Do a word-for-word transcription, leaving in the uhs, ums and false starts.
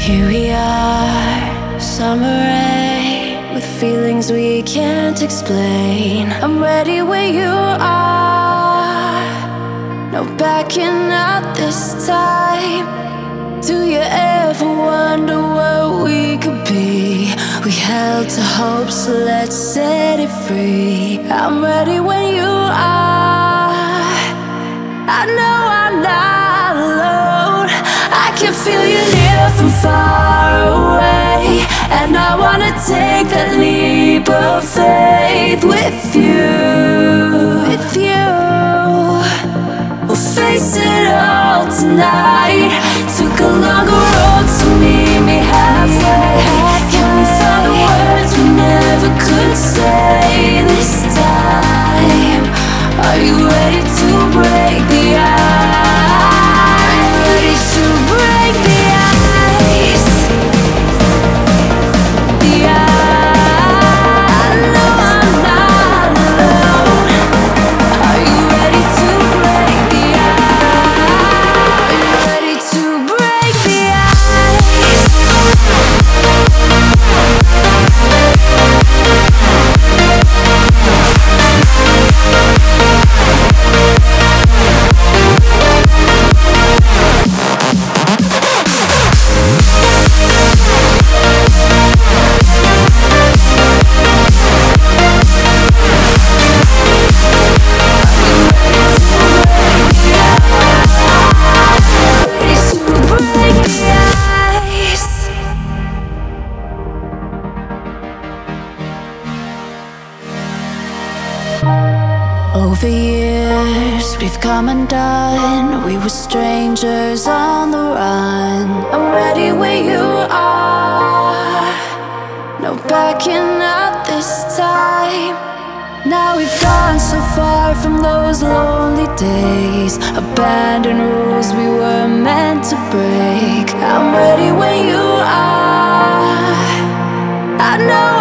Here we are, summer rain, with feelings we can't explain. I'm ready when you are, no backing out this time. Do you ever wonder what we could be? We held to hope, so let's set it free. I'm ready when you are, I know I'm not alone. I can feel you near from far away, and I wanna take that leap of faith with you, with you. We'll face it all tonight. Took a longer road to meet me halfway. Can we find the words we never could say this time? Are you ready to break the ice? Are you ready to break the ice? The ice. I know I'm not alone. Are you ready to break the ice? Are you ready to break the ice? Over years, we've come undone. We were strangers on the run. I'm ready where you are, no backing out this time. Now we've gone so far from those lonely days, abandoned rules we were meant to break. I'm ready when you are, I know